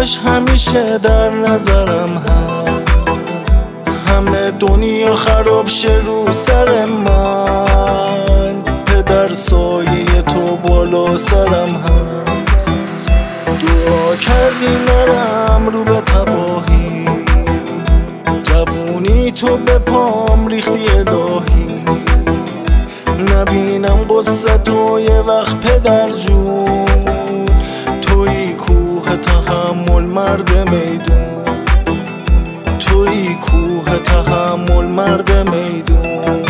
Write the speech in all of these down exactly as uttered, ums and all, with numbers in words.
چشماش همیشه در نظرم هست، همه دنیا خراب شه رو سر من، پدر سایه تو بالا سرم هست. دعا کردی نرم رو به تباهی، جوونی تو به پام ریختی الهی، نبینم قصه تو یه وقت پدر جون، توی کوه تحمل مرد میدون، توی کوه تحمل مرد میدون.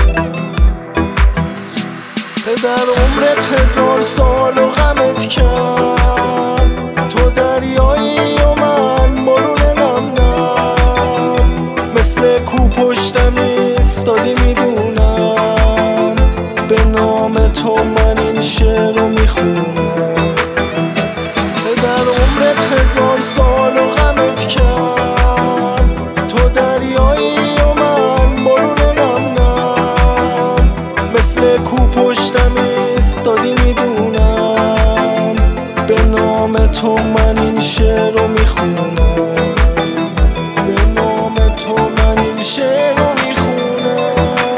پدر عمرت هزار سال و غمت کرد، تو دریایی و من بارون نم نم، مثل کو پشتم ایستادی میدونم، به نام تو من این شعر رو میخونم. پدر عمرت هزار سال و غمت کرد، تو دریایی و من بارون نم نم، مثل کو پشتم ایستادی میدونم، به نام تو من این شعر رو میخونم، به نام تو من این شعر رو میخونم.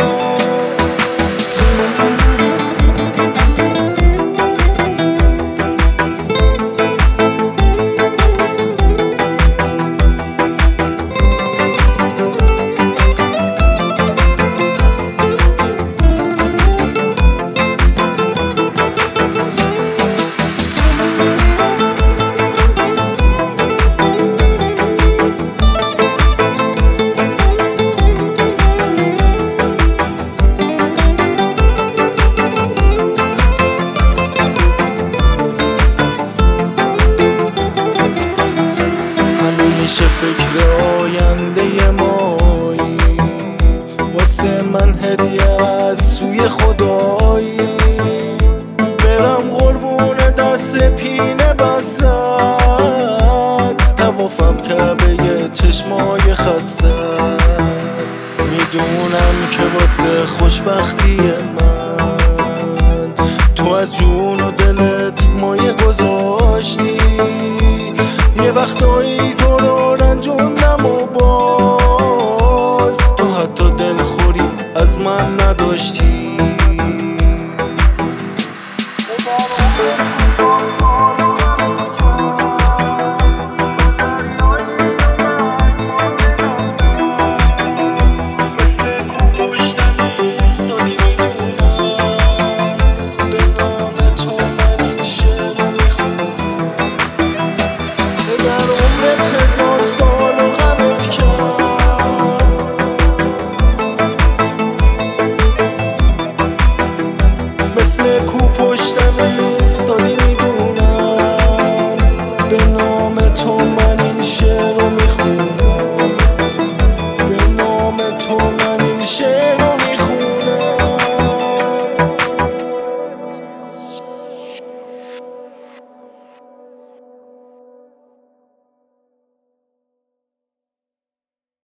همیشه فکر آینده مایی، واسه من هدیه از سوی خدایی، برم قربون دست پینه بسد، توافم کعبه چشمای خسته، میدونم که واسه خوشبختی من تو از جون و دلت مایه گذاشتی، یه وقتایی تو رو رنجوندم و با